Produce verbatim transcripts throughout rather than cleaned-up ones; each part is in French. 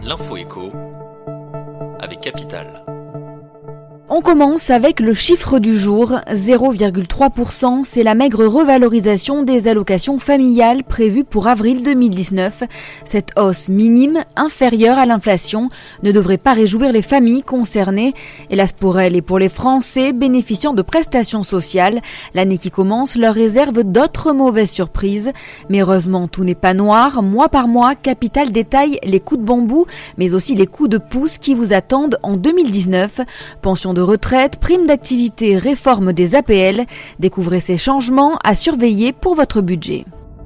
L'info éco avec Capital. On commence avec le chiffre du jour, zéro virgule trois pour cent, c'est la maigre revalorisation des allocations familiales prévue pour avril deux mille dix-neuf. Cette hausse minime, inférieure à l'inflation, ne devrait pas réjouir les familles concernées. Hélas pour elles et pour les Français bénéficiant de prestations sociales, l'année qui commence leur réserve d'autres mauvaises surprises. Mais heureusement, tout n'est pas noir. Mois par mois, Capital détaille les coups de bambou, mais aussi les coups de pouce qui vous attendent en deux mille dix-neuf. Pension de retraite, prime d'activité, réforme des A P L. Découvrez ces changements à surveiller pour votre budget.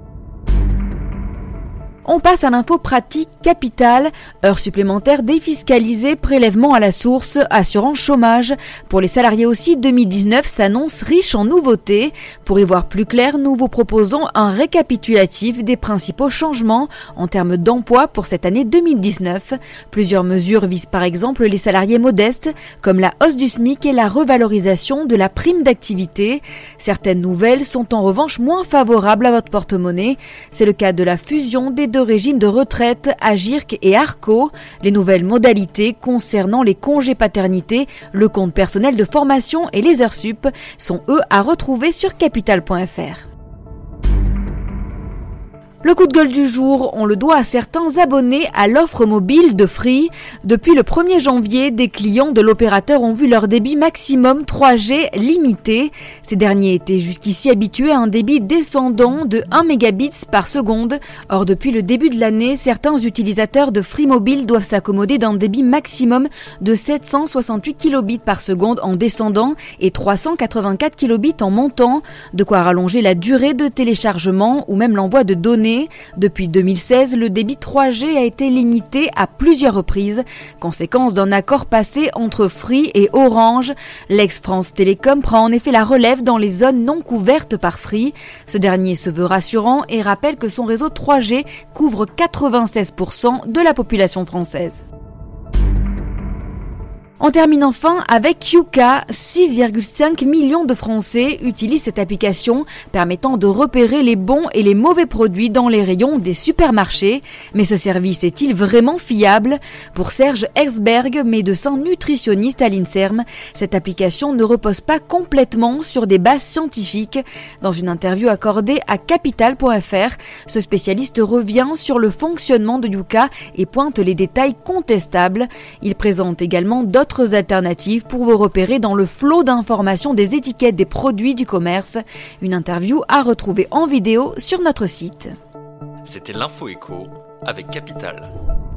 On passe à l'info pratique Capital, heures supplémentaires défiscalisées, prélèvement à la source, assurance chômage. Pour les salariés aussi, deux mille dix-neuf s'annonce riche en nouveautés. Pour y voir plus clair, nous vous proposons un récapitulatif des principaux changements en termes d'emploi pour cette année deux mille dix-neuf. Plusieurs mesures visent par exemple les salariés modestes, comme la hausse du SMIC et la revalorisation de la prime d'activité. Certaines nouvelles sont en revanche moins favorables à votre porte-monnaie. C'est le cas de la fusion des deux régimes de retraite, Agirc et Arco, les nouvelles modalités concernant les congés paternité, le compte personnel de formation et les heures sup sont eux à retrouver sur capital point f r. Le coup de gueule du jour, on le doit à certains abonnés à l'offre mobile de Free. Depuis le premier janvier, des clients de l'opérateur ont vu leur débit maximum trois G limité. Ces derniers étaient jusqu'ici habitués à un débit descendant de un mégabit par seconde. Or, depuis le début de l'année, certains utilisateurs de Free Mobile doivent s'accommoder d'un débit maximum de sept cent soixante-huit kilobits par seconde en descendant et trois cent quatre-vingt-quatre kilobits en montant. De quoi rallonger la durée de téléchargement ou même l'envoi de données. Depuis deux mille seize, le débit trois G a été limité à plusieurs reprises, conséquence d'un accord passé entre Free et Orange. L'ex-France Télécom prend en effet la relève dans les zones non couvertes par Free. Ce dernier se veut rassurant et rappelle que son réseau trois G couvre quatre-vingt-seize pour cent de la population française. On termine enfin avec Yuka. six virgule cinq millions de Français utilisent cette application permettant de repérer les bons et les mauvais produits dans les rayons des supermarchés. Mais ce service est-il vraiment fiable ? Pour Serge Herzberg, médecin nutritionniste à l'INSERM, cette application ne repose pas complètement sur des bases scientifiques. Dans une interview accordée à capital point f r, ce spécialiste revient sur le fonctionnement de Yuka et pointe les détails contestables. Il présente également d'autres alternatives pour vous repérer dans le flot d'informations des étiquettes des produits du commerce. Une interview à retrouver en vidéo sur notre site. C'était l'info éco avec Capital.